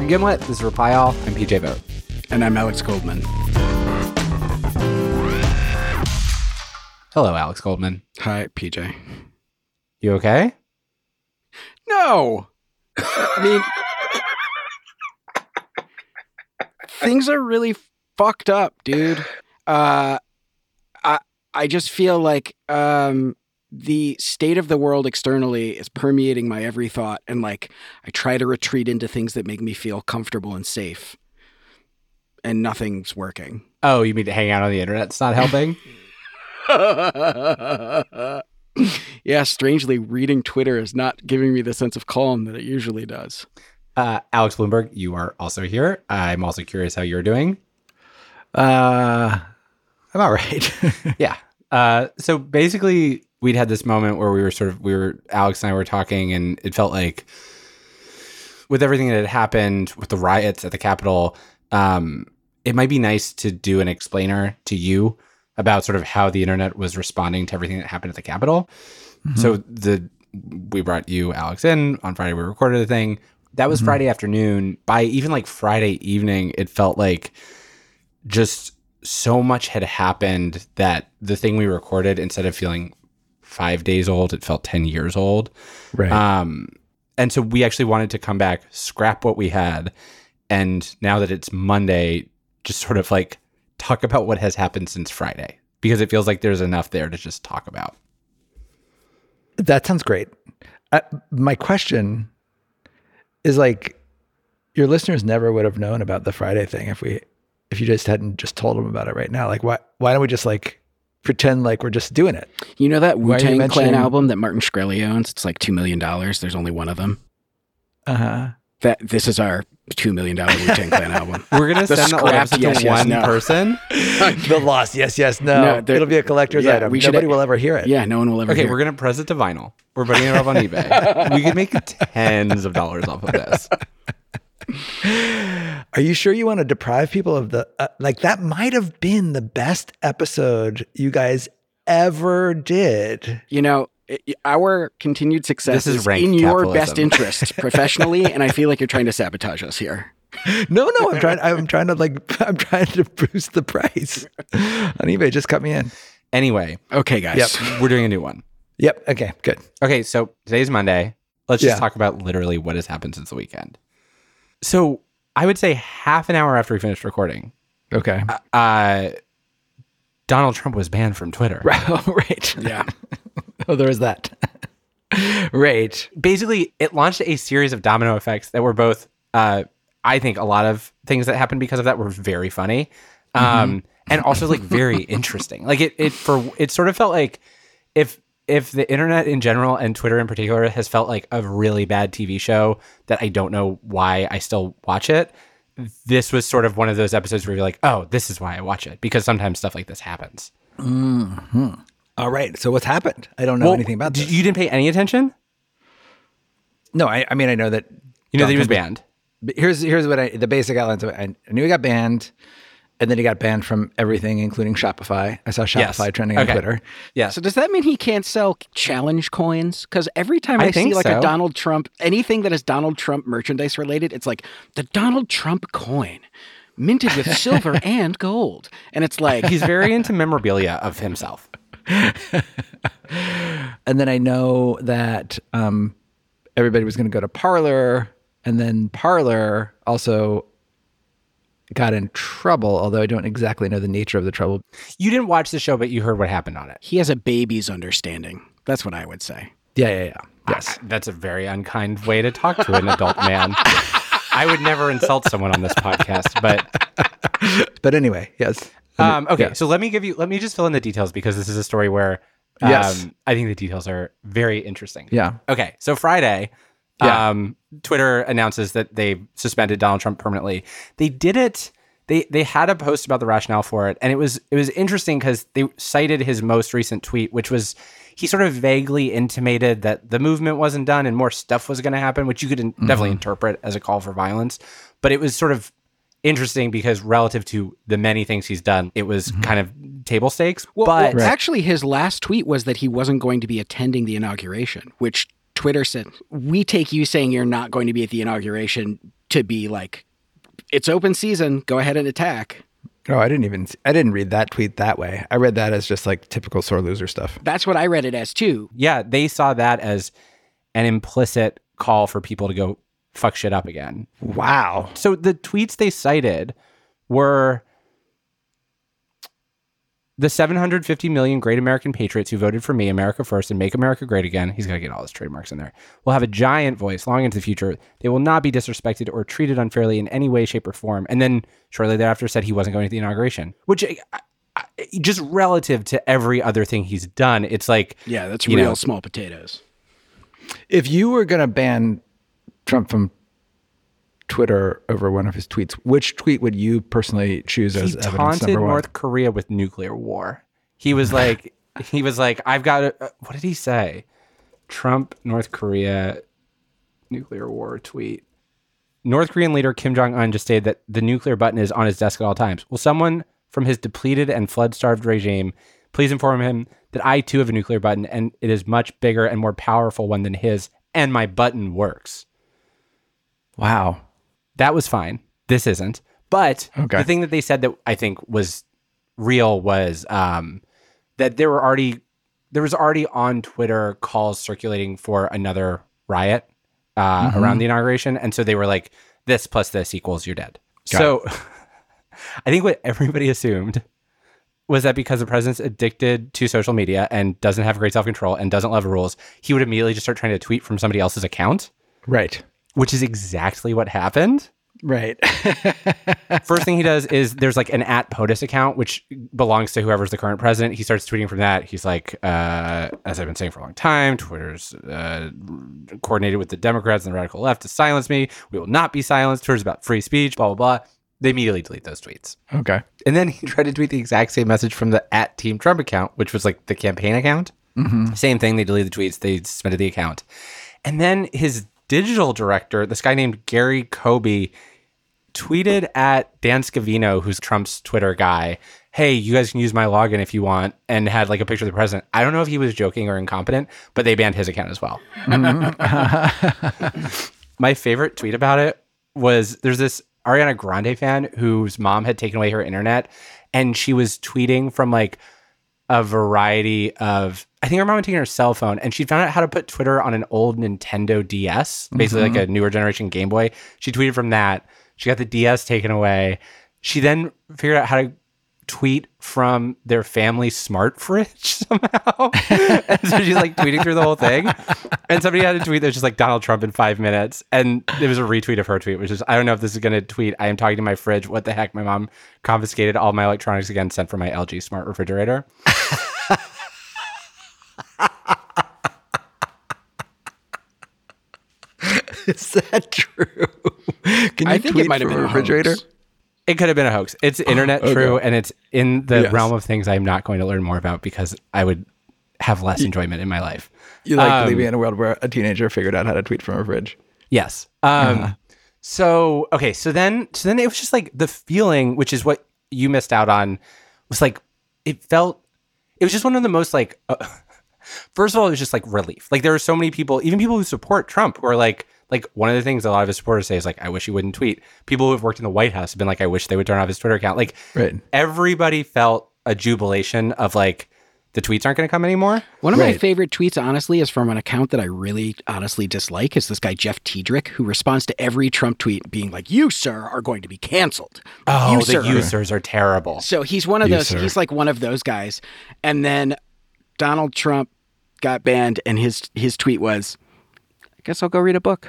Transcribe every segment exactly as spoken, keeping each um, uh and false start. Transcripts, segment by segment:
From Gimlet, this is Reply All. I'm P J Vogt. And I'm Alex Goldman. Hello, Alex Goldman. Hi, P J. You okay? No! I mean, things are really fucked up, dude. Uh, I I just feel like um, the state of the world externally is permeating my every thought, and like I try to retreat into things that make me feel comfortable and safe, and nothing's working. Oh, you mean to hang out on the internet? It's not helping? Yeah, strangely, reading Twitter is not giving me the sense of calm that it usually does. Uh, Alex Bloomberg, you are also here. I'm also curious how you're doing. Uh, I'm all right. Yeah. Uh, so basically, we'd had this moment where we were sort of, we were, Alex and I were talking, and it felt like with everything that had happened with the riots at the Capitol, um, it might be nice to do an explainer to you about sort of how the internet was responding to everything that happened at the Capitol. Mm-hmm. So the we brought you, Alex, in on Friday. We recorded the thing. That was mm-hmm. Friday afternoon. By even like Friday evening, it felt like just so much had happened that the thing we recorded, instead of feeling five days old, it felt ten years old. Right. Um, and so we actually wanted to come back, scrap what we had, and now that it's Monday, just sort of like talk about what has happened since Friday, because it feels like there's enough there to just talk about. That sounds great. Uh, my question is, like, your listeners never would have known about the Friday thing if we, if you just hadn't just told them about it right now. Like, why, why don't we just like pretend like we're just doing it? You know that Wu-Tang Clan album that Martin Shkreli owns? It's like two million dollars. There's only one of them. Uh-huh. That this is our two million dollars Wu-Tang Clan album. We're going to send the episode yes, to yes, one no. person. The loss. Yes, yes, no. no It'll be a collector's yeah, item. We Nobody should, will ever hear it. Yeah, no one will ever okay, hear it. We're going to press it to vinyl. We're putting it up on eBay. We could make tens of dollars off of this. Are you sure you want to deprive people of the, uh, like, that might have been the best episode you guys ever did. You know, it, our continued success this is, is in your capitalism. best interest professionally, and I feel like you're trying to sabotage us here. No, no, I'm trying, I'm trying to like, I'm trying to boost the price on eBay. Just cut me in. Anyway. Okay, guys. Yep. We're doing a new one. Yep. Okay, good. Okay, so today's Monday. Let's just Yeah. talk about literally what has happened since the weekend. So I would say half an hour after we finished recording, Okay. uh, Donald Trump was banned from Twitter. Oh, right. Yeah. Oh, there was that. Right. Basically, it launched a series of domino effects that were both, uh, I think a lot of things that happened because of that were very funny. Um, mm-hmm. And also like very interesting. Like it, it for, it sort of felt like if, if the internet in general and Twitter in particular has felt like a really bad T V show that I don't know why I still watch it, this was sort of one of those episodes where you're like, oh, this is why I watch it, because sometimes stuff like this happens. Mm-hmm. All right. So what's happened? I don't know well, anything about this. You didn't pay any attention? No, I, I mean, I know that. You know that he was Trump- banned. Here's here's what I, the basic outlines of it. I knew he got banned, and then he got banned from everything, including Shopify. I saw Shopify Yes. trending Okay. on Twitter. Yeah. So does that mean he can't sell challenge coins? Because every time I, I think see like so. a Donald Trump, anything that is Donald Trump merchandise related, it's like the Donald Trump coin, minted with silver and gold. And it's like, He's very into memorabilia of himself. And then I know that um, everybody was going to go to Parler, and then Parler also got in trouble, although I don't exactly know the nature of the trouble. You didn't watch the show, but you heard what happened on it. he has a baby's understanding. That's what I would say. Yeah, yeah, yeah. Yes. I- that's a very unkind way to talk to an adult man. I would never insult someone on this podcast, but But anyway, yes. um, okay. Yeah. So let me give you, let me just fill in the details, because this is a story where um, Yes. I think the details are very interesting. Yeah. Okay. So Friday, Yeah. um, Twitter announces that they suspended Donald Trump permanently. They did it. They they had a post about the rationale for it, and it was it was interesting because they cited his most recent tweet, which was he sort of vaguely intimated that the movement wasn't done and more stuff was going to happen, which you could in- mm-hmm. definitely interpret as a call for violence. But it was sort of interesting because relative to the many things he's done, it was mm-hmm. kind of table stakes. Well, but well, actually, his last tweet was that he wasn't going to be attending the inauguration, which Twitter said, we take you saying you're not going to be at the inauguration to be like, it's open season, go ahead and attack. Oh, I didn't even, I didn't read that tweet that way. I read that as just like typical sore loser stuff. That's what I read it as too. Yeah, they saw that as an implicit call for people to go fuck shit up again. Wow. So the tweets they cited were the seven hundred fifty million great American patriots who voted for me, America first, and make America great again. He's got to get all his trademarks in there. Will have a giant voice long into the future. They will not be disrespected or treated unfairly in any way, shape, or form. And then shortly thereafter said he wasn't going to the inauguration, which I, I, just relative to every other thing he's done, it's like, yeah, that's you real know, small potatoes. If you were going to ban Trump from Twitter over one of his tweets, which tweet would you personally choose as he evidence taunted number one? North Korea with nuclear war. He was like, he was like, I've got a, what did he say? Trump, North Korea, nuclear war tweet. North Korean leader Kim Jong-un just stated that the nuclear button is on his desk at all times. Will someone from his depleted and flood-starved regime please inform him that I too have a nuclear button and it is much bigger and more powerful one than his, and my button works. Wow. That was fine. This isn't. But okay. The thing that they said that I think was real was um, that there were already there was already on Twitter calls circulating for another riot uh, mm-hmm. around the inauguration, and so they were like, "This plus this equals you're dead." Got so I think what everybody assumed was that because the president's addicted to social media and doesn't have great self-control and doesn't love rules, he would immediately just start trying to tweet from somebody else's account. Right. Which is exactly what happened. Right. First thing he does is there's like an at POTUS account, which belongs to whoever's the current president. He starts tweeting from that. He's like, uh, as I've been saying for a long time, Twitter's uh, coordinated with the Democrats and the radical left to silence me. We will not be silenced. Twitter's about free speech, blah, blah, blah. They immediately delete those tweets. Okay. And then he tried to tweet the exact same message from the at Team Trump account, which was like the campaign account. Mm-hmm. Same thing. They deleted the tweets. They suspended the account. And then his digital director, this guy named Gary Kobe, tweeted at Dan Scavino, who's Trump's Twitter guy, hey, you guys can use my login if you want, and had like a picture of the president. I don't know if he was joking or incompetent, but they banned his account as well. My favorite tweet about it was there's this Ariana Grande fan whose mom had taken away her internet, and she was tweeting from like a variety of, I think her mom had taken her cell phone, and she found out how to put Twitter on an old Nintendo D S, basically mm-hmm. like a newer generation Game Boy. She tweeted from that. She got the D S taken away. She then figured out how to tweet from their family smart fridge somehow. And so she's like tweeting through the whole thing. And somebody had a tweet that was just like Donald Trump in five minutes. And it was a retweet of her tweet, which is, I don't know if this is going to tweet, I am talking to my fridge. What the heck? My mom confiscated all my electronics again, sent for my L G smart refrigerator. Is that true? Can you I think tweet it might have from been a refrigerator? hoax. It could have been a hoax. It's internet okay. true, and it's in the Yes. realm of things I'm not going to learn more about because I would have less enjoyment in my life. You like Um, living in a world where a teenager figured out how to tweet from a fridge? Yes. Um, Uh-huh. So, okay. So then, so then it was just like the feeling, which is what you missed out on, was like, it felt, it was just one of the most like, uh, first of all, it was just like relief. Like there are so many people, even people who support Trump, who are like, like one of the things a lot of his supporters say is like, I wish he wouldn't tweet. People who have worked in the White House have been like, I wish they would turn off his Twitter account. Like Right. everybody felt a jubilation of like, the tweets aren't going to come anymore. One of my Right. favorite tweets, honestly, is from an account that I really honestly dislike. Is this guy Jeff Tiedrick, who responds to every Trump tweet being like, "You, sir, are going to be canceled." Oh, you, the sir. users are terrible. So he's one of You, those. sir. He's like one of those guys. And then Donald Trump got banned, and his his tweet was, "I guess I'll go read a book."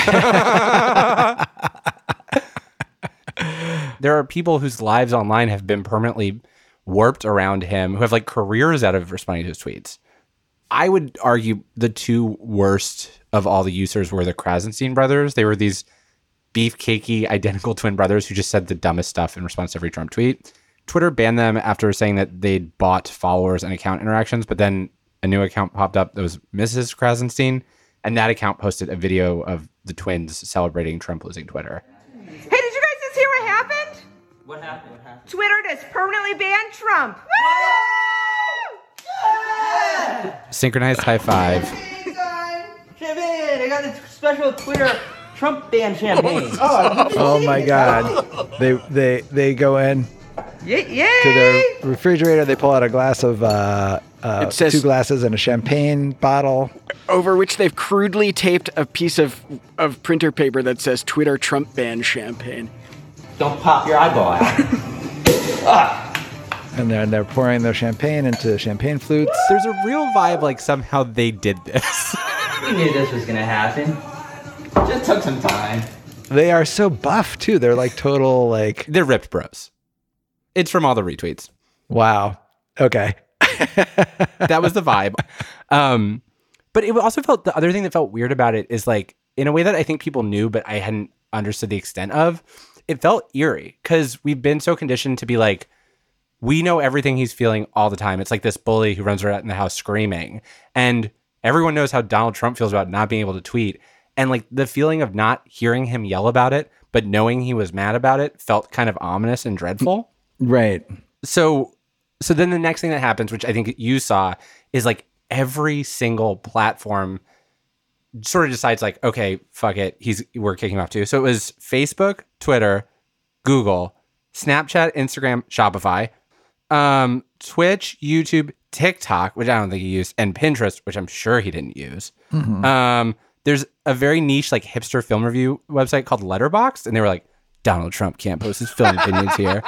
There are people whose lives online have been permanently warped around him, who have like careers out of responding to his tweets. I would argue the two worst of all the users were the Krasenstein brothers. They were these beefcakey identical twin brothers who just said the dumbest stuff in response to every Trump tweet. Twitter banned them after saying that they'd bought followers and account interactions, but then a new account popped up that was Missus Krasenstein, and that account posted a video of the twins celebrating Trump losing Twitter. Hey, did you guys just hear what happened? What happened? What happened? Twitter just permanently banned Trump. Synchronized high five. Kevin, I got this special Twitter Trump banned champagne. Oh my God. They they they go in Yay! to their refrigerator. They pull out a glass of uh, uh, It says- two glasses and a champagne bottle. Over which they've crudely taped a piece of, of printer paper that says Twitter Trump banned champagne. Don't pop your eyeball out. And they're, they're pouring their champagne into champagne flutes. There's a real vibe like somehow they did this. We knew this was gonna happen. Just took some time. They are so buff, too. They're like total, like, They're ripped bros. It's from all the retweets. wow. Okay. That was the vibe. Um, but it also felt, the other thing that felt weird about it is like, in a way that I think people knew, but I hadn't understood the extent of, it felt eerie because we've been so conditioned to be like, we know everything he's feeling all the time. It's like this bully who runs around in the house screaming. And everyone knows how Donald Trump feels about not being able to tweet. And like the feeling of not hearing him yell about it, but knowing he was mad about it felt kind of ominous and dreadful. Right. So, so then the next thing that happens, which I think you saw, is like every single platform sort of decides like, okay, fuck it. He's, we're kicking him off too. So it was Facebook, Twitter, Google, Snapchat, Instagram, Shopify, um, Twitch, YouTube, TikTok, which I don't think he used, and Pinterest, which I'm sure he didn't use. Mm-hmm. Um, there's a very niche, like hipster film review website called Letterboxd. And they were like, Donald Trump can't post his film opinions here.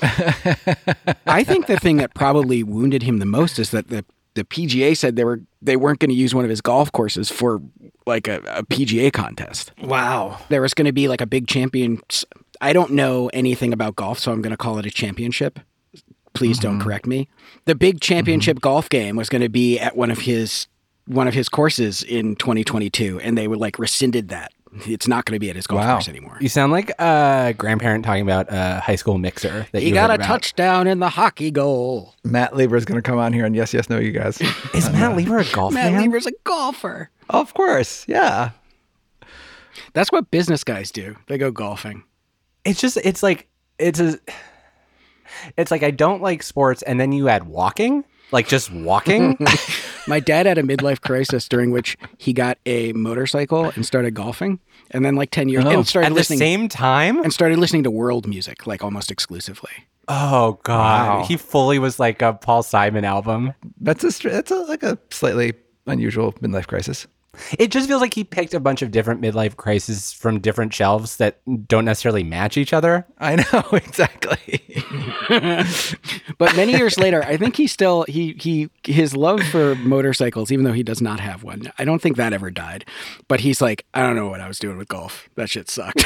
I think the thing that probably wounded him the most is that the, the P G A said they were they weren't going to use one of his golf courses for like a, a P G A contest. Wow. There was going to be like a big champion. I don't know anything about golf, so I'm going to call it a championship. Please don't correct me. The big championship golf game was going to be at one of his one of his courses in twenty twenty-two, and they were like rescinded that. It's not going to be at his golf Wow. course anymore. You sound like a grandparent talking about a high school mixer that He you got heard a about. touchdown in the hockey goal. Matt Lieber is going to come on here and yes, yes, no, you guys. Is Matt Lieber a golf Matt fan? Lieber's a golfer. Of course. Yeah. That's what business guys do. They go golfing. It's just, it's like, it's a, it's like I don't like sports, and then you add walking, like just walking. My dad had a midlife crisis during which he got a motorcycle and started golfing, and then like ten years and started At the listening same time. and started listening to world music like almost exclusively. Oh God, Wow. he fully was like a Paul Simon album. That's a, str- that's a, like a slightly unusual midlife crisis. It just feels like he picked a bunch of different midlife crises from different shelves that don't necessarily match each other. I know, exactly. But many years later, I think he still he he his love for motorcycles, even though he does not have one, I don't think that ever died. But he's like, I don't know what I was doing with golf. That shit sucked.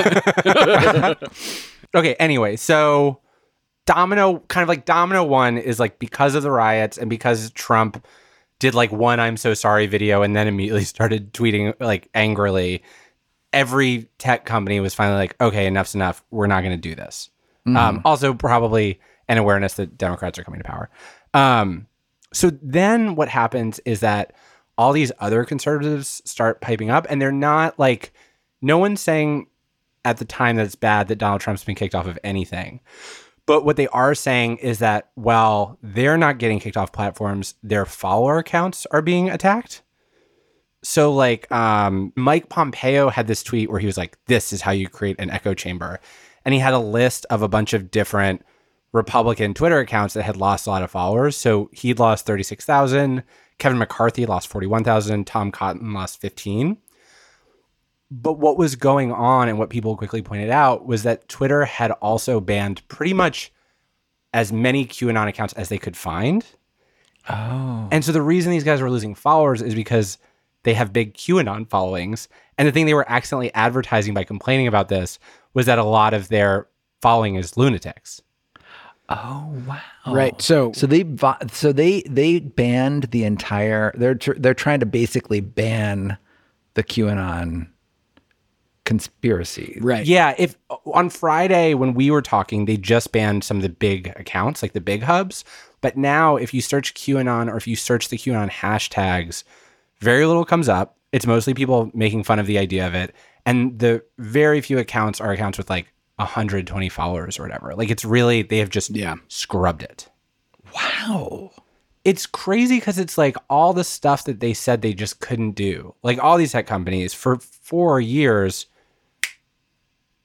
Okay, anyway, so Domino, kind of like Domino One is like because of the riots and because Trump did like one I'm so sorry video and then immediately started tweeting like angrily, every tech company was finally like, okay, enough's enough. We're not going to do this. Um, also probably an awareness that Democrats are coming to power. Um, so then what happens is that all these other conservatives start piping up, and they're not like, no one's saying at the time that it's bad that Donald Trump's been kicked off of anything. But what they are saying is that while they're not getting kicked off platforms, their follower accounts are being attacked. So like um, Mike Pompeo had this tweet where he was like, this is how you create an echo chamber. And he had a list of a bunch of different Republican Twitter accounts that had lost a lot of followers. So he'd lost thirty-six thousand. Kevin McCarthy lost forty-one thousand. Tom Cotton lost fifteen. But what was going on and what people quickly pointed out was that Twitter had also banned pretty much as many QAnon accounts as they could find. Oh. And so the reason these guys were losing followers is because they have big QAnon followings. And the thing they were accidentally advertising by complaining about this was that a lot of their following is lunatics. Oh, wow. Right. So So they vo- so they they banned the entire they're tr- they're trying to basically ban the QAnon conspiracy. right. Yeah, if on Friday when we were talking, they just banned some of the big accounts, like the big hubs. But now if you search QAnon or if you search the QAnon hashtags, very little comes up. It's mostly people making fun of the idea of it. And the very few accounts are accounts with like one hundred twenty followers or whatever. Like it's really, they have just Yeah. scrubbed it. Wow. It's crazy because it's like all the stuff that they said they just couldn't do. Like all these tech companies for four years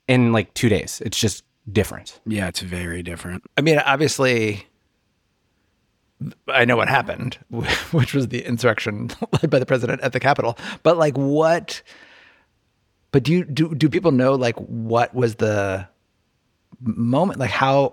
in like two days. It's just different. Yeah, it's very different. I mean, obviously, I know what happened, which was the insurrection led by the president at the Capitol. But like, what? But do you do do people know like what was the moment? Like how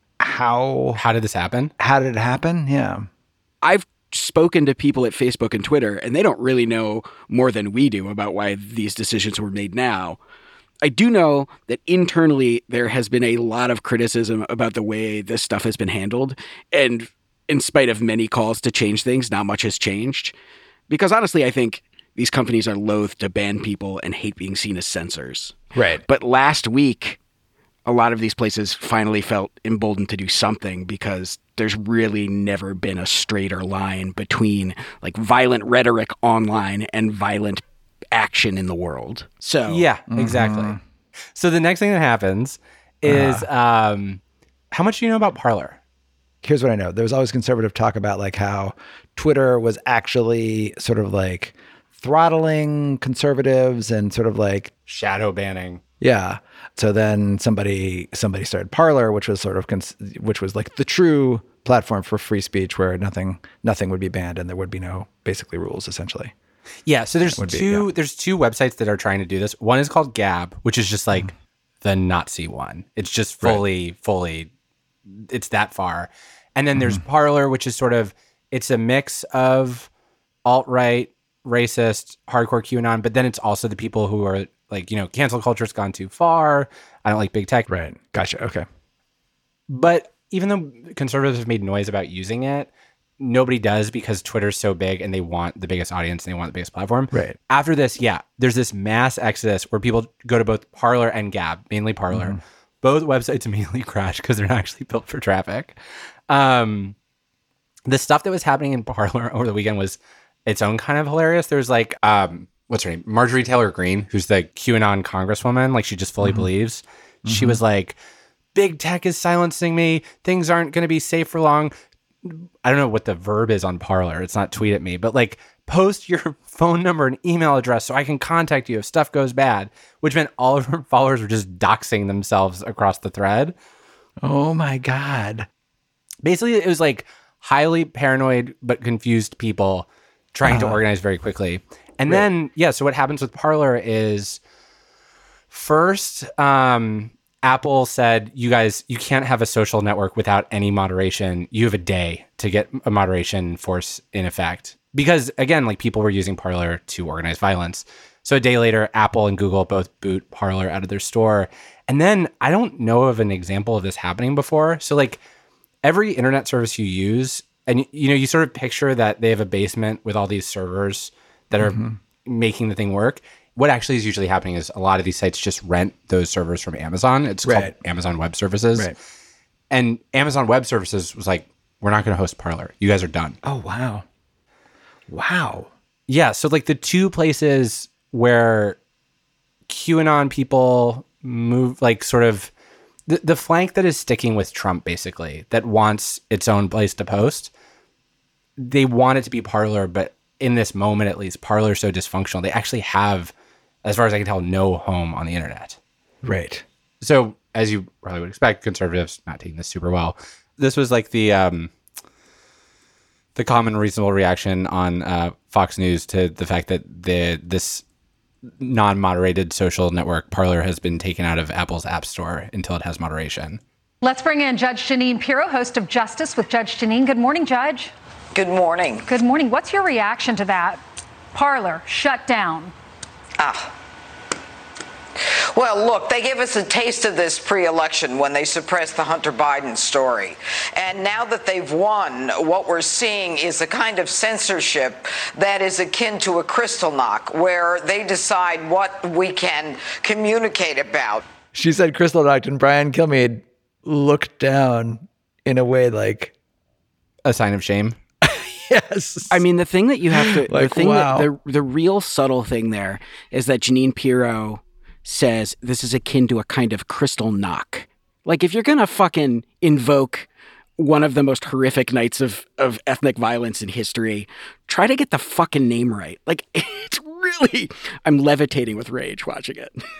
how How did this happen? how did it happen? Yeah. I've spoken to people at Facebook and Twitter, and they don't really know more than we do about why these decisions were made now. I do know that internally there has been a lot of criticism about the way this stuff has been handled. And in spite of many calls to change things, not much has changed. Because honestly, I think these companies are loath to ban people and hate being seen as censors. Right. But last week, a lot of these places finally felt emboldened to do something because there's really never been a straighter line between like violent rhetoric online and violent action in the world. So Yeah, exactly. So the next thing that happens is um, how much do you know about Parler? Here's what I know. There was always conservative talk about like how Twitter was actually sort of like throttling conservatives and sort of like, Shadow banning. yeah. So then somebody somebody started Parler, which was sort of cons- which was like the true platform for free speech, where nothing nothing would be banned and there would be no basically rules essentially. Yeah, so there's Would be, two yeah. there's two websites that are trying to do this. One is called Gab, which is just like the Nazi one. It's just fully fully it's that far. And then there's Parler, which is sort of it's a mix of alt-right, racist, hardcore QAnon, but then it's also the people who are like, you know, cancel culture's gone too far. I don't like big tech. Right. Gotcha. Okay. But even though conservatives have made noise about using it, nobody does because Twitter's so big and they want the biggest audience and they want the biggest platform. Right. After this, yeah, there's this mass exodus where people go to both Parler and Gab, mainly Parler. Mm-hmm. Both websites immediately crash because they're not actually built for traffic. Um, the stuff that was happening in Parler over the weekend was its own kind of hilarious. There's like, um, what's her name? Marjorie Taylor Greene, who's the QAnon congresswoman. Like she just fully mm-hmm. believes. She was like, big tech is silencing me. Things aren't going to be safe for long. I don't know what the verb is on Parler. It's not tweet at me, but like post your phone number and email address so I can contact you if stuff goes bad, which meant all of her followers were just doxing themselves across the thread. Oh my God. Basically, it was like highly paranoid but confused people trying Uh-huh. to organize very quickly. And then, yeah, so what happens with Parler is first, um, Apple said, you guys, you can't have a social network without any moderation. You have a day to get a moderation force in effect. Because again, like people were using Parler to organize violence. So a day later, Apple and Google both boot Parler out of their store. And then I don't know of an example of this happening before. So like every internet service you use, and you know, you sort of picture that they have a basement with all these servers that are mm-hmm. making the thing work. What actually is usually happening is a lot of these sites just rent those servers from Amazon. It's right. called Amazon Web Services. Right. And Amazon Web Services was like, we're not going to host Parler. You guys are done. Oh, wow. Wow. Yeah. So like the two places where QAnon people move, like sort of the, the flank that is sticking with Trump, basically, that wants its own place to post, they want it to be Parler, but in this moment, at least, Parler is so dysfunctional. They actually have, as far as I can tell, no home on the internet. Right. So, as you probably would expect, conservatives not taking this super well. This was like the um, the common reasonable reaction on uh, Fox News to the fact that the this non-moderated social network Parler has been taken out of Apple's App Store until it has moderation. Let's bring in Judge Jeanine Pirro, host of Justice with Judge Jeanine. Good morning, Judge. Good morning. Good morning. What's your reaction to that? Parler shut down. Ah. Well, look, they gave us a taste of this pre-election when they suppressed the Hunter Biden story. And now that they've won, what we're seeing is a kind of censorship that is akin to a crystal knock, where they decide what we can communicate about. She said crystal knocked, and Brian Kilmeade looked down in a way like a sign of shame. Yes. I mean, the thing that you have to, like, the thing wow. that, the, the real subtle thing there is that Jeanine Pirro says this is akin to a kind of crystal knock. Like, if you're going to fucking invoke one of the most horrific nights of, of ethnic violence in history, try to get the fucking name right. Like, it's really, I'm levitating with rage watching it.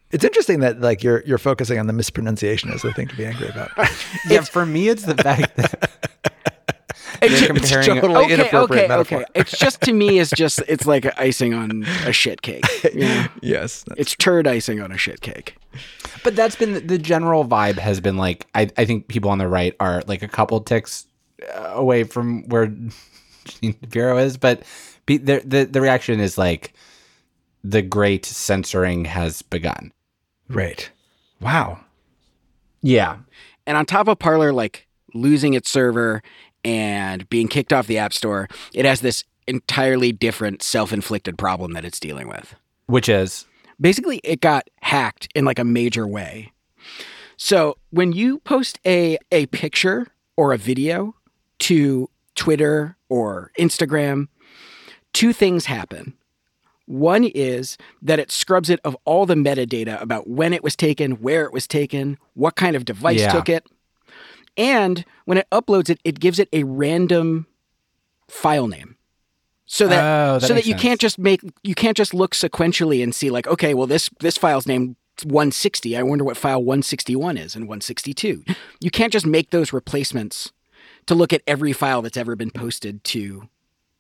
It's interesting that like you're you're focusing on the mispronunciation as the thing to be angry about. Yeah, for me, it's the fact that It's, you're comparing. totally okay, inappropriate okay, metaphor. okay. It's just to me, it's just it's like icing on a shit cake. You know? Yes. that's- It's turd icing on a shit cake. But that's been the- the general vibe has been like, I, I think people on the right are like a couple ticks uh, away from where Bureau is, but be, the, the the reaction is like the great censoring has begun. Right. Wow. Yeah. And on top of Parler, like losing its server and being kicked off the App Store, it has this entirely different self-inflicted problem that it's dealing with. Which is? Basically, it got hacked in like a major way. So when you post a, a picture or a video to Twitter or Instagram, two things happen. One is that it scrubs it of all the metadata about when it was taken, where it was taken, what kind of device Yeah. took it. And when it uploads it, it gives it a random file name. So that, Oh, that so that makes you sense. can't just make you can't just look sequentially and see like, okay, well this this file's named one sixty. I wonder what file one sixty-one is and one sixty-two. You can't just make those replacements to look at every file that's ever been posted to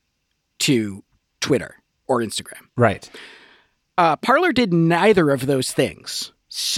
to Twitter or Instagram. Right. Uh, Parler did neither of those things.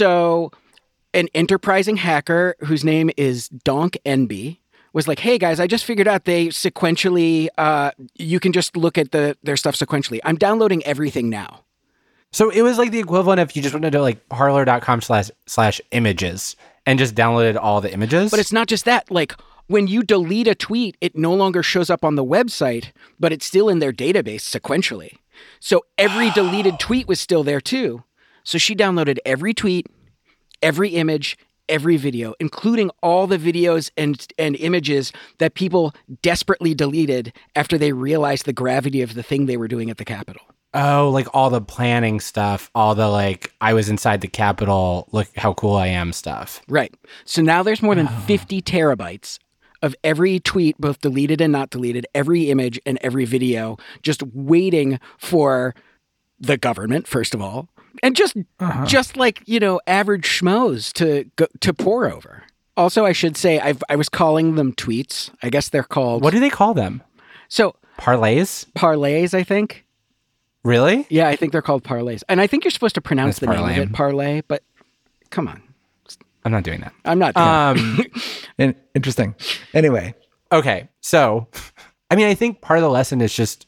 So an enterprising hacker whose name is Donk Enby was like, hey guys, I just figured out they sequentially, uh, you can just look at the their stuff sequentially. I'm downloading everything now. So it was like the equivalent if you just went to like parlor.com slash slash images and just downloaded all the images. But it's not just that. Like when you delete a tweet, it no longer shows up on the website, but it's still in their database sequentially. So every deleted tweet was still there too. So she downloaded every tweet, every image, every video, including all the videos and and images that people desperately deleted after they realized the gravity of the thing they were doing at the Capitol. Oh, like all the planning stuff, all the like, I was inside the Capitol, look how cool I am stuff. Right. So now there's more than fifty terabytes of every tweet, both deleted and not deleted, every image and every video, just waiting for the government, first of all, and just uh-huh. just like, you know, average schmoes to go, to pour over. Also, I should say, I've, I was calling them tweets. I guess they're called... What do they call them? So... Parlays? Parlays, I think. Really? Yeah, I think they're called parlays. And I think you're supposed to pronounce That's the name parlay. of it parlay, but come on. I'm not doing that. I'm not doing um, In- interesting. Anyway. Okay. So, I mean, I think part of the lesson is just,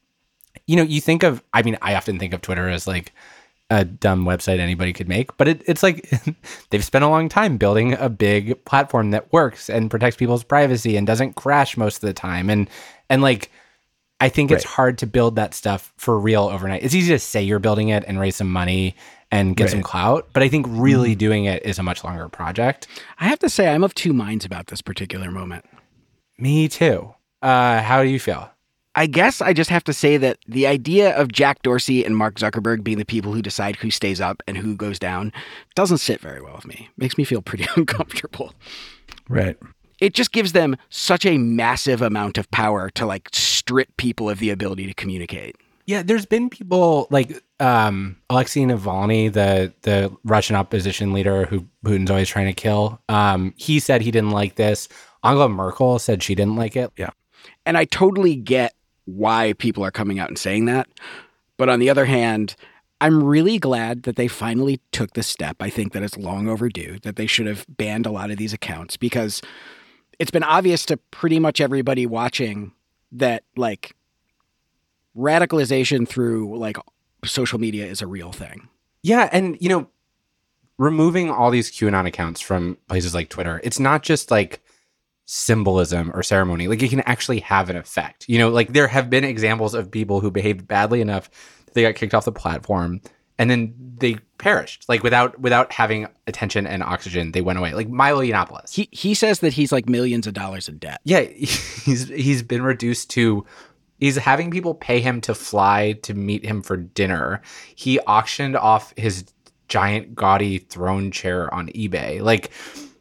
you know, you think of, I mean, I often think of Twitter as like a dumb website anybody could make, but it, it's like they've spent a long time building a big platform that works and protects people's privacy and doesn't crash most of the time. And, and like, I think it's Right. hard to build that stuff for real overnight. It's easy to say you're building it and raise some money and get Right. some clout, but I think really mm. doing it is a much longer project. I have to say, I'm of two minds about this particular moment. Me too. Uh, how do you feel? I guess I just have to say that the idea of Jack Dorsey and Mark Zuckerberg being the people who decide who stays up and who goes down doesn't sit very well with me. Makes me feel pretty uncomfortable. Right. It just gives them such a massive amount of power to like strip people of the ability to communicate. Yeah, there's been people like um, Alexei Navalny, the the Russian opposition leader who Putin's always trying to kill. Um, he said he didn't like this. Angela Merkel said she didn't like it. Yeah. And I totally get why people are coming out and saying that. But on the other hand, I'm really glad that they finally took the step. I think that it's long overdue, that they should have banned a lot of these accounts, because it's been obvious to pretty much everybody watching that like radicalization through like social media is a real thing. Yeah, and you know, removing all these QAnon accounts from places like Twitter, it's not just like symbolism or ceremony. Like it can actually have an effect. You know, like there have been examples of people who behaved badly enough that they got kicked off the platform and then they perished. Like without without having attention and oxygen, they went away. Like Milo Yiannopoulos. He he says that he's like millions of dollars in debt. Yeah, he's he's been reduced to he's having people pay him to fly to meet him for dinner. He auctioned off his giant gaudy throne chair on eBay. Like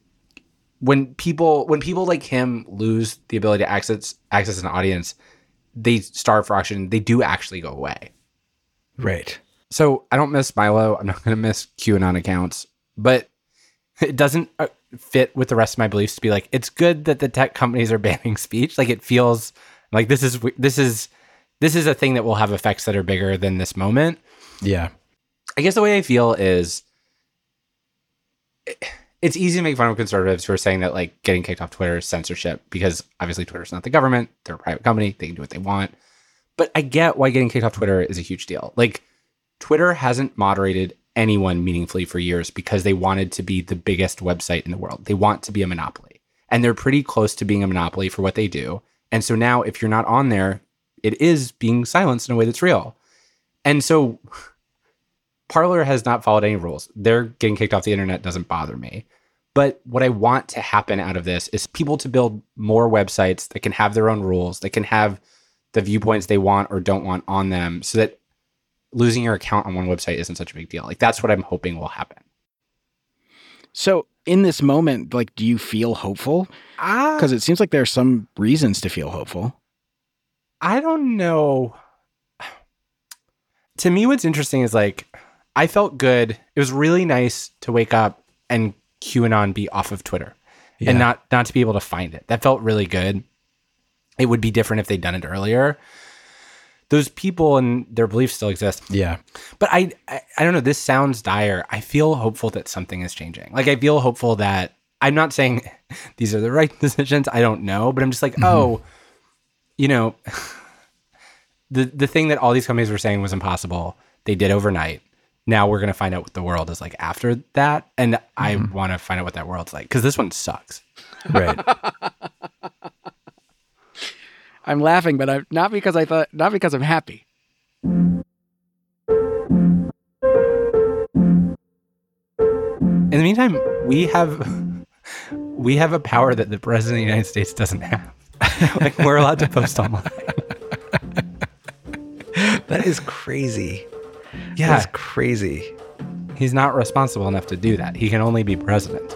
when people when people like him lose the ability to access access an audience, they starve for auction. They do actually go away. Right. So I don't miss Milo. I'm not going to miss QAnon accounts, but it doesn't uh, fit with the rest of my beliefs to be like, it's good that the tech companies are banning speech. Like it feels like this is, this is, this is a thing that will have effects that are bigger than this moment. Yeah. I guess the way I feel is it, it's easy to make fun of conservatives who are saying that like getting kicked off Twitter is censorship because obviously Twitter's not the government. They're a private company. They can do what they want. But I get why getting kicked off Twitter is a huge deal. Like Twitter hasn't moderated anyone meaningfully for years because they wanted to be the biggest website in the world. They want to be a monopoly. And they're pretty close to being a monopoly for what they do. And so now if you're not on there, it is being silenced in a way that's real. And so Parler has not followed any rules. They're getting kicked off the internet doesn't bother me. But what I want to happen out of this is people to build more websites that can have their own rules, that can have the viewpoints they want or don't want on them, so that losing your account on one website isn't such a big deal. Like that's what I'm hoping will happen. So in this moment, like, do you feel hopeful? Because it seems like there are some reasons to feel hopeful. I don't know. To me, what's interesting is like, I felt good. It was really nice to wake up and QAnon be off of Twitter yeah. and not, not to be able to find it. That felt really good. It would be different if they'd done it earlier. Those people and their beliefs still exist. Yeah. But I, I, I don't know. This sounds dire. I feel hopeful that something is changing. Like I feel hopeful that I'm not saying these are the right decisions. I don't know, but I'm just like, mm-hmm. oh, you know, the, the thing that all these companies were saying was impossible. They did overnight. Now we're going to find out what the world is like after that. And mm-hmm. I want to find out what that world's like. Cause this one sucks. Right. I'm laughing, but I'm not because I thought, not because I'm happy. In the meantime, we have we have a power that the president of the United States doesn't have. Like we're allowed to post online. That is crazy. Yeah, that's crazy. He's not responsible enough to do that. He can only be president.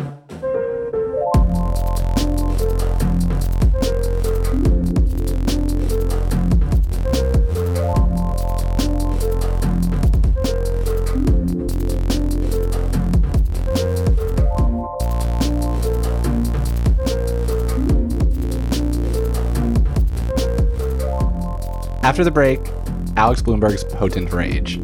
After the break, Alex Blumberg's potent rage.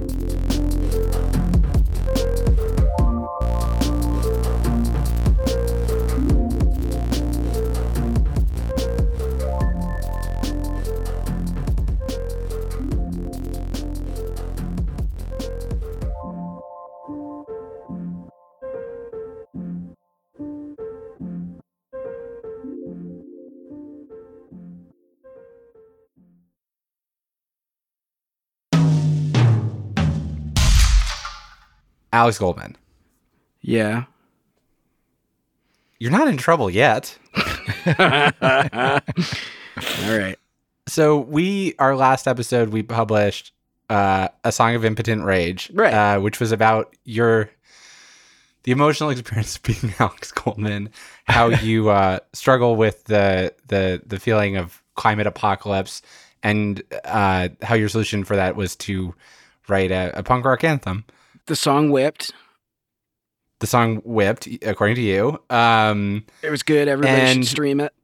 Alex Goldman. Yeah. You're not in trouble yet. All right. So we, our last episode, we published uh, A Song of Impotent Rage, right. uh, which was about your, the emotional experience of being Alex Goldman, how you uh, struggle with the, the, the feeling of climate apocalypse, and uh, how your solution for that was to write a, a punk rock anthem. The song whipped. The song whipped, according to you. Um, it was good. Everybody and, should stream it.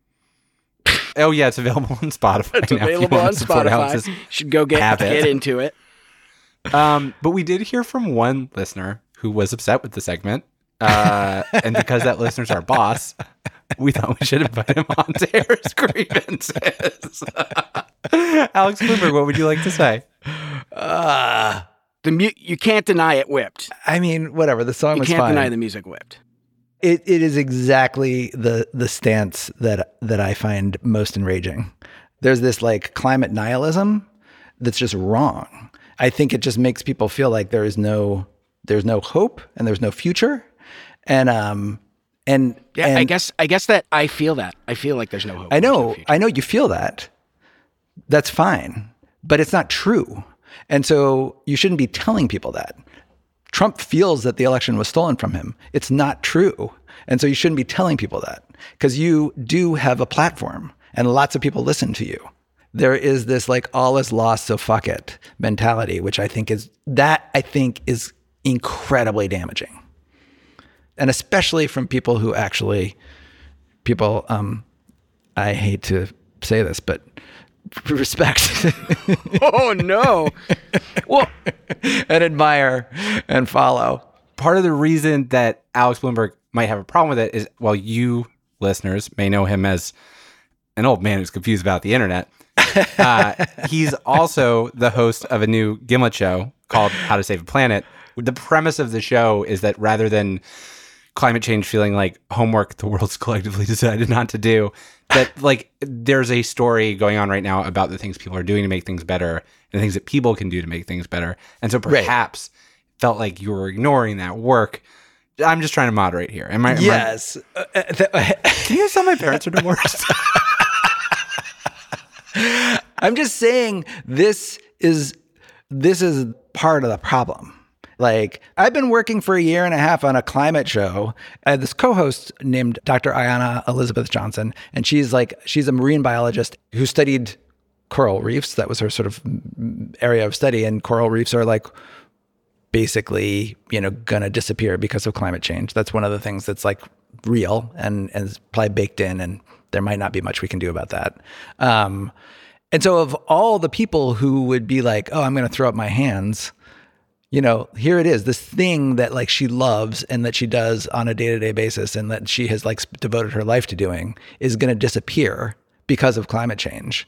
Oh, yeah. It's available on Spotify. It's available on Spotify. You should go get, get into it. Um, but we did hear from one listener who was upset with the segment. Uh, and because that listener's our boss, we thought we should invite him on to air his grievances. Alex Blumberg, what would you like to say? Uh, The mu- you can't deny it whipped. I mean, whatever. The song you was can't fine. deny the music whipped. It it is exactly the the stance that that I find most enraging. There's this like climate nihilism that's just wrong. I think it just makes people feel like there is no there's no hope and there's no future. And um and yeah, and I guess I guess that I feel that. I feel like there's no hope. I know no I know you feel that. That's fine, but it's not true. And so you shouldn't be telling people that. Trump feels that the election was stolen from him. It's not true. And so you shouldn't be telling people that, because you do have a platform and lots of people listen to you. there is this like all is lost, so fuck it mentality, which I think is that I think is incredibly damaging. And especially from people who actually people, um, I hate to say this, but respect. Oh no. Well, and admire and follow. Part of the reason that Alex Blumberg might have a problem with it is, well, you listeners may know him as an old man who's confused about the internet. Uh, he's also the host of a new Gimlet show called How to Save a Planet. The premise of the show is that rather than climate change feeling like homework the world's collectively decided not to do, that like there's a story going on right now about the things people are doing to make things better and the things that people can do to make things better. And so perhaps right. felt like you were ignoring that work. I'm just trying to moderate here. Am I? Am yes. I, uh, th- can you tell my parents are divorced? I'm just saying this is this is part of the problem. Like, I've been working for a year and a half on a climate show. I had this co-host named Doctor Ayanna Elizabeth Johnson, and she's like, she's a marine biologist who studied coral reefs. That was her sort of area of study. And coral reefs are like basically, you know, gonna disappear because of climate change. That's one of the things that's like real and, and is probably baked in, and there might not be much we can do about that. Um, and so of all the people who would be like, oh, I'm going to throw up my hands, you know, here it is, this thing that like she loves and that she does on a day-to-day basis and that she has like devoted her life to doing is going to disappear because of climate change.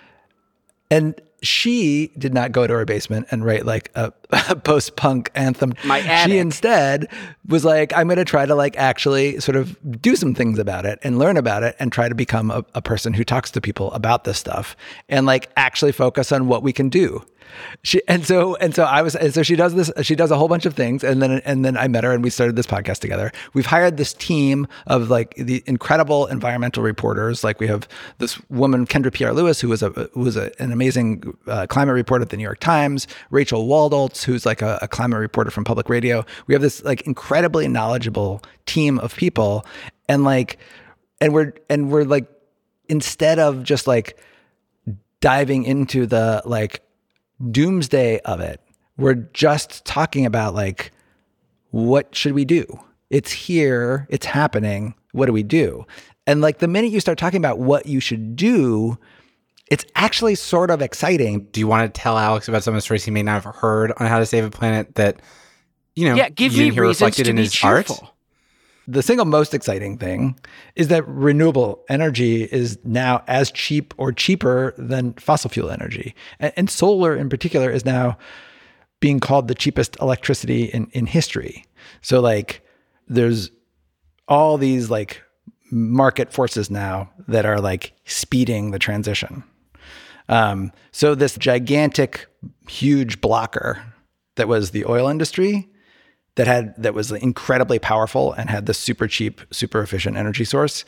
And she did not go to her basement and write like a, a post-punk anthem. My attic. She instead was like, I'm going to try to like actually sort of do some things about it and learn about it and try to become a, a person who talks to people about this stuff and like actually focus on what we can do. She and so and so I was and so she does this. She does a whole bunch of things, and then and then I met her, and we started this podcast together. We've hired this team of like the incredible environmental reporters. Like we have this woman Kendra Pierre Lewis, who was a who was a, an amazing uh, climate reporter at the New York Times. Rachel Waldoltz, who's like a, a climate reporter from Public Radio. We have this like incredibly knowledgeable team of people, and like, and we're and we're like, instead of just like diving into the like doomsday of it, we're just talking about like, what should we do? It's here, it's happening. What do we do? And like the minute you start talking about what you should do, it's actually sort of exciting. Do you want to tell Alex about some of the stories he may not have heard on How to Save a Planet that, you know, yeah, give you me didn't hear reasons reflected to in be his cheerful. art? The single most exciting thing is that renewable energy is now as cheap or cheaper than fossil fuel energy. And, and solar in particular is now being called the cheapest electricity in, in history. So like there's all these like market forces now that are like speeding the transition. Um, so this gigantic, huge blocker that was the oil industry that had that was incredibly powerful and had this super cheap, super efficient energy source,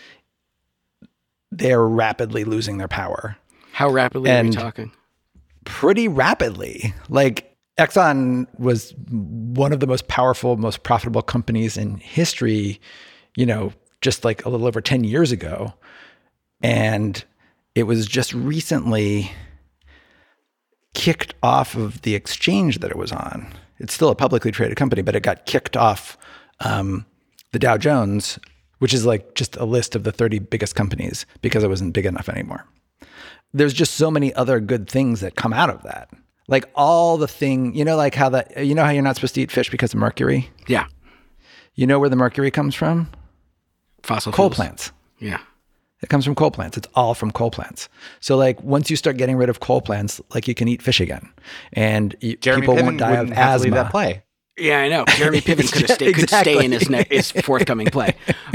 they're rapidly losing their power. How rapidly and are we talking? Pretty rapidly. Like Exxon was one of the most powerful, most profitable companies in history, you know, just like a little over ten years ago. And it was just recently kicked off of the exchange that it was on. It's still a publicly traded company, but it got kicked off um, the Dow Jones, which is like just a list of the thirty biggest companies because it wasn't big enough anymore. There's just so many other good things that come out of that. Like all the thing, you know, like how that, you know how you're not supposed to eat fish because of mercury? Yeah. You know where the mercury comes from? Fossil Coal fuels. plants. Yeah. It comes from coal plants. It's all from coal plants. So like once you start getting rid of coal plants, like you can eat fish again, and you, Jeremy people Piven won't die of wouldn't have to leave asthma. that play. Yeah, I know. Jeremy Piven could have stayed, could Exactly. stay in his ne- his forthcoming play.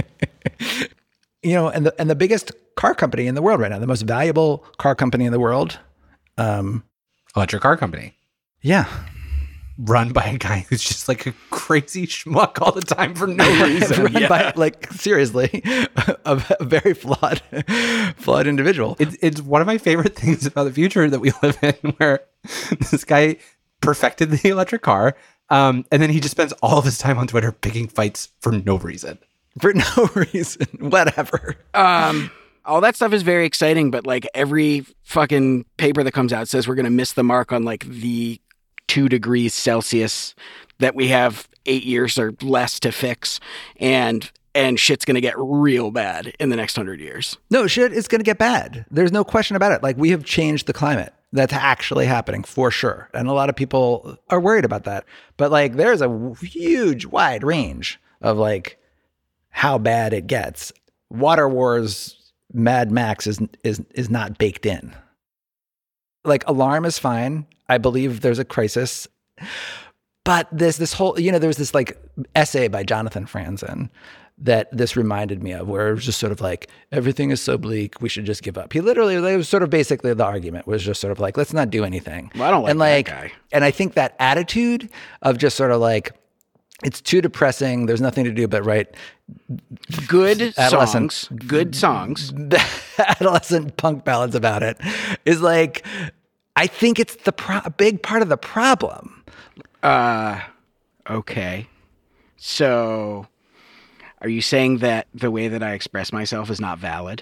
You know, and the and the biggest car company in the world right now, the most valuable car company in the world, um, Electric car company. yeah, Run by a guy who's just like a crazy schmuck all the time for no reason. run by like seriously, a, a very flawed, flawed individual. It's, it's one of my favorite things about the future that we live in, where this guy perfected the electric car, um, and then he just spends all of his time on Twitter picking fights for no reason. For no reason, whatever. Um, all that stuff is very exciting, but like every fucking paper that comes out says we're going to miss the mark on like the two degrees Celsius that we have eight years or less to fix. And and shit's going to get real bad in the next hundred years. No, shit is going to get bad. There's no question about it. Like, we have changed the climate. That's actually happening for sure. And a lot of people are worried about that. But like, there's a huge, wide range of like how bad it gets. Water Wars Mad Max is is is not baked in. Like, alarm is fine. I believe there's a crisis. But there's this whole, you know, there was this like essay by Jonathan Franzen that this reminded me of, where it was just sort of like, everything is so bleak, we should just give up. He literally, it was sort of basically the argument was just sort of like, let's not do anything. Well, I don't like, and like that guy. And I think that attitude of just sort of like, it's too depressing, there's nothing to do but write good adolescent, songs, good songs, adolescent punk ballads about it, is like, I think it's the pro- a big part of the problem. Uh, okay. So, are you saying that the way that I express myself is not valid?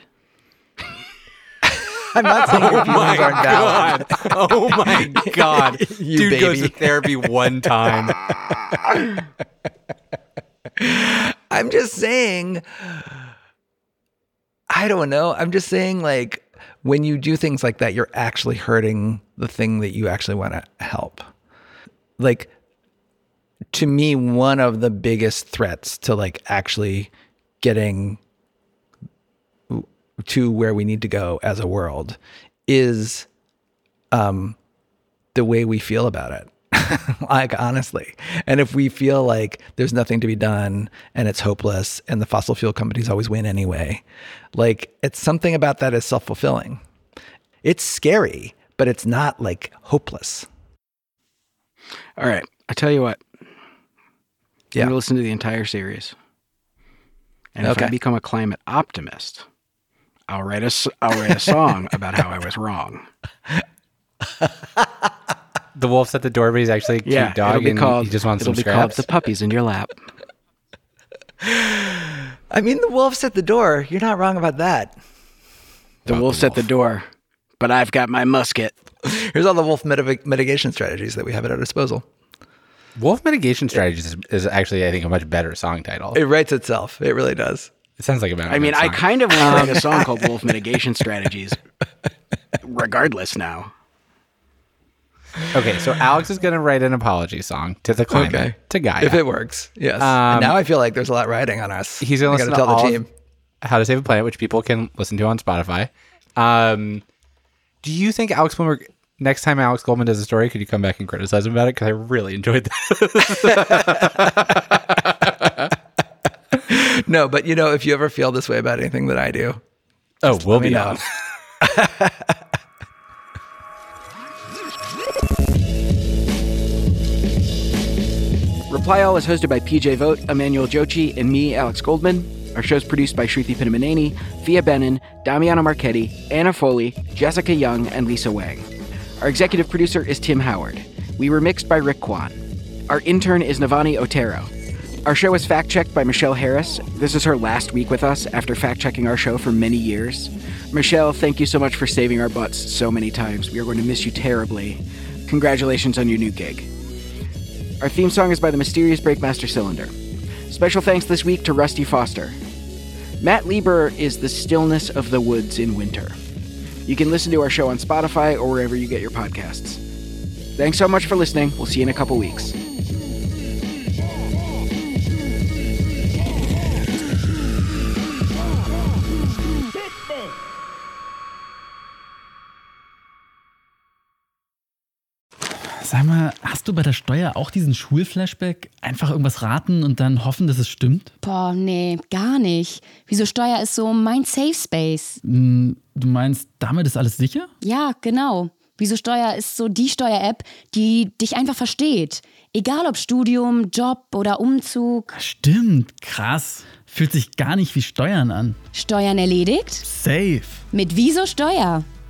I'm not saying your feelings aren't valid. Oh my God. You Dude baby. goes to therapy one time. I'm just saying, I don't know. I'm just saying, like, when you do things like that, you're actually hurting the thing that you actually want to help. Like, to me, one of the biggest threats to like actually getting to where we need to go as a world is um, the way we feel about it. Like, honestly. And if we feel like there's nothing to be done and it's hopeless and the fossil fuel companies always win anyway, like, it's something about that is self-fulfilling. It's scary, but it's not like hopeless. All right. I tell you what. Yeah. I'm going to listen to the entire series. And if Okay. I become a climate optimist, I'll write a, s- I'll write a song about how I was wrong. The wolf's at the door, but he's actually a cute Yeah, dog, it'll be and called, he just wants it'll some be called scraps. The Puppies in Your Lap. I mean, the wolf's at the door. You're not wrong about that. The Not wolf's the at the wolf. door, but I've got my musket. Here's all the wolf mitig- mitigation strategies that we have at our disposal. Wolf Mitigation Strategies is, is actually, I think, a much better song title. It writes itself. It really does. It sounds like a better I mean, song. I kind of want to write a song called Wolf Mitigation Strategies, regardless now. Okay, so Alex is going to write an apology song to the climate, Okay. to Gaia. If it works, yes. Um, and now I feel like there's a lot riding on us. He's going to I listen gotta to tell all the of team. How to Save a Planet, which people can listen to on Spotify. Um, do you think Alex, when we're next time Alex Goldman does a story, could you come back and criticize him about it? Because I really enjoyed that. No, but you know, if you ever feel this way about anything that I do, Oh, we'll let me be know. on. Reply All is hosted by P J Vogt, Emmanuel Jochi, and me, Alex Goldman. Our show's produced by Shruti Pinamaneni, Thea Benin, Damiano Marchetti, Anna Foley, Jessica Young, and Lisa Wang. Our executive producer is Tim Howard. We were mixed by Rick Kwan. Our intern is Navani Otero. Our show is fact-checked by Michelle Harris. This is her last week with us after fact-checking our show for many years. Michelle, thank you so much for saving our butts so many times. We are going to miss you terribly. Congratulations on your new gig. Our theme song is by the mysterious Breakmaster Cylinder. Special thanks this week to Rusty Foster. Matt Lieber is the stillness of the woods in winter. You can listen to our show on Spotify or wherever you get your podcasts. Thanks so much for listening. We'll see you in a couple weeks. Sag mal, hast du bei der Steuer auch diesen Schulflashback? Einfach irgendwas raten und dann hoffen, dass es stimmt? Boah, nee, gar nicht. Wieso Steuer ist so mein Safe Space? Hm, du meinst, damit ist alles sicher? Ja, genau. Wieso Steuer ist so die Steuer-App, die dich einfach versteht. Egal ob Studium, Job oder Umzug. Stimmt, krass. Fühlt sich gar nicht wie Steuern an. Steuern erledigt? Safe. Mit Wieso Steuer.